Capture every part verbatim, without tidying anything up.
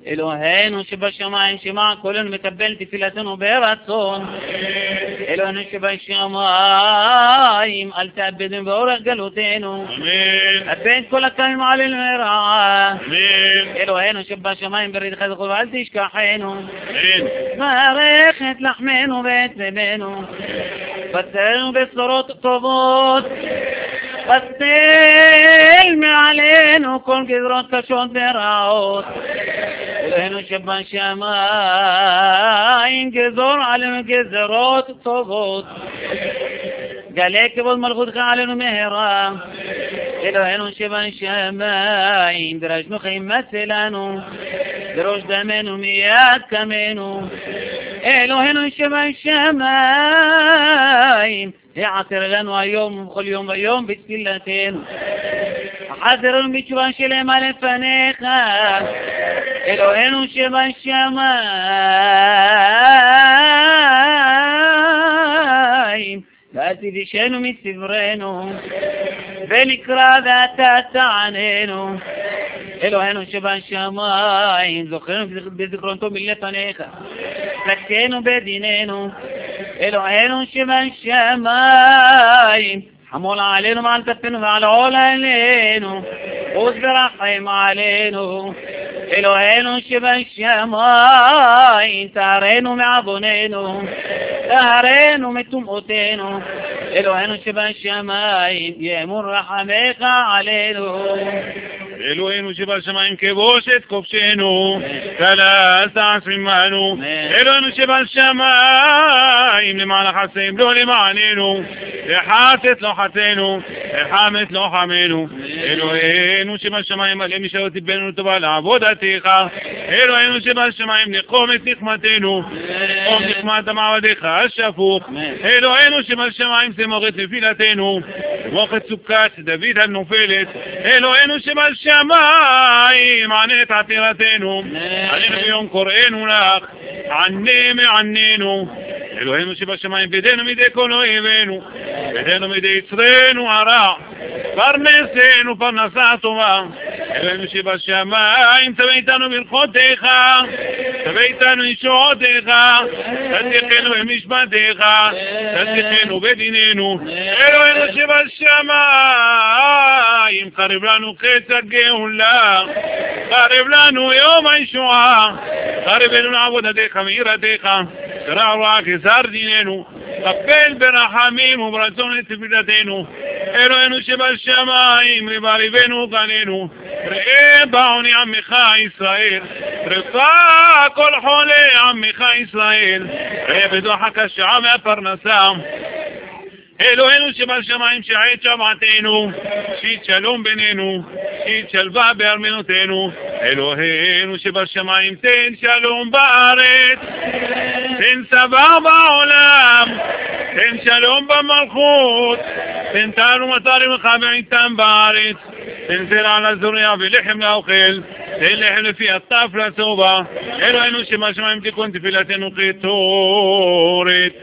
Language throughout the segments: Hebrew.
אלוהינו שבשמיים, שמע קולנו, מקבל תפילתנו ברצון. אלוהינו שבשמיים, אל תאבדנו באורך גלותנו. אבד כל הקמים עלינו מרעה. אלוהינו שבשמיים, בריתך זכור ואל תשכחנו. ברך את לחמנו ואת לבנו, בצרנו בשורות טובות, פסל מעלינו כל גזרות קשות ורעות. אלוהינו שבשמיים, גזור עלינו גזרות טובות, גלה כבוד מלכותך עלינו מהרה. אלוהינו שבשמיים, דרשנו חיים מצלנו, דרוש דמנו מיד קמנו. אלוהינו שבשמיים, העתר לנו היום ובכל יום ויום בתפילתנו, חזר לנו בתשובה שלמה לפניך. אלוהינו שבשמיים, ואל תדישנו מסברנו, ונקרא ואתה תעננו. אלוהינו שבשמיים, זוכרנו בזיכרונתו מלפניך, תקנו בדיננו. אלוהינו שבשמיים, חמול עלינו מעל כתפינו ועל עול עלינו, עוז ורחם עלינו. אלוהינו שבשמיים, תארנו מעווננו, תארנו מטומאותנו. אלוהינו שבשמיים, יאמור רחמך עלינו. אלוהינו שבשמיים, כבוש את כובשנו, כלל תעש ממנו. אלוהינו שבשמיים, למען החסים לא למעננו, לחסת לא חסנו, לחמת לא חמנו. אלוהינו שבשמיים, מלא משאלות ליבנו טובה לעבודתך. אלוהינו שבשמיים, נחום את נחמתנו, נחום נחמת מעבדך השפוך. אלוהינו שבשמיים, תמוך את נפילתנו, תמוך את סוכת דוד הנופלת. אלוהינו שבשמיים, שמיים, ענה את עתירתנו, ענינו ביום קוראנו לך, ענה מעננו. אלוהינו שבשמיים, בידינו מידי כל אויבינו, בידינו מידי יצרנו הרע, פרנסנו פרנסה טובה. אלוהינו שבשמיים, תביא איתנו ברכותיך, תביא איתנו ישועותיך, תצליחנו במשפטיך, תצליחנו בדיננו. אלוהינו שבשמיים, קרב לנו חץ הגאולה, קרב לנו יום הישועה, קרב לנו לעבודתך מירתך, קרא רואה כשר דיננו, קבל ברחמים וברצון את תפילתנו. אלוהינו שבשמיים, ריבה ריבנו קננו, ראה בעוני עמך ישראל, רפא כל חולה עמך ישראל, ראה בדוחק השעה והפרנסה. אלוהינו שבשמיים, שעת שבעתנו, שית שלום בינינו, שית שלווה בארמנותינו. אלוהינו שבשמיים, תן שלום בארץ, תן סבא בעולם, תן שלום במלכות, תן תאר ומטר ממך בעיתם בארץ, תן זרע לזורע ולחם לאוכל, תן לחם לפי הטף לצובה. אלוהינו שבשמיים, תיקון תפילתנו כתורת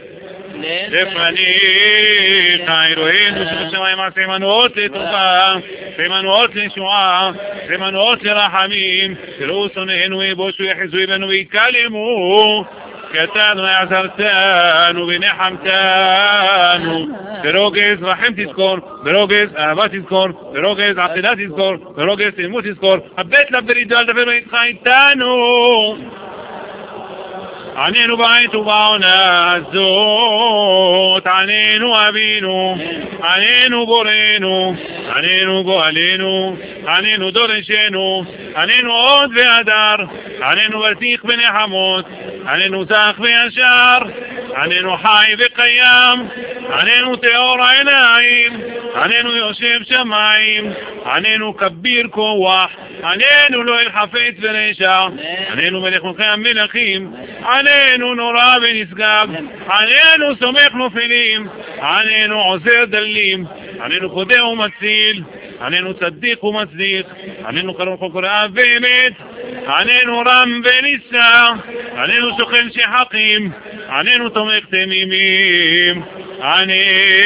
לפניך. אלוהינו שבשמיים, עשה מנועות לטובה, מנועות לישועה, מנועות לרחמים. תראו שונאינו יבושו, יחזו בנו ויקלמו, כי אתה אדוני עזרתנו ונחמתנו. ברוגז רחם תזכור, ברוגז אהבה תזכור, ברוגז עתידה תזכור, ברוגז תלמוד תזכור. הבט לברידו אל דבר איתך איתנו, ענינו בעת ובעונה הזאת, ענינו אבינו, ענינו בורנו, ענינו גואלנו, ענינו דורשנו, ענינו עוד והדר, ענינו ותיך ונחמות, ענינו זך וישר, ענינו חי וקיים, ענינו תאור העיניים, ענינו יושב שמיים, ענינו כביר כוח, ענינו לא אל חפץ ורשע, ענינו מלך מלכי המלכים, ענינו נורא ונשגב, ענינו סומך נופלים, ענינו עוזר דלים, ענינו חודה ומציל, ענינו צדיק ומצדיק, ענינו קרוב חוקרה באמת, ענינו רם ונישא, ענינו שוכן שחקים, ענינו תומך תמימים, ענינו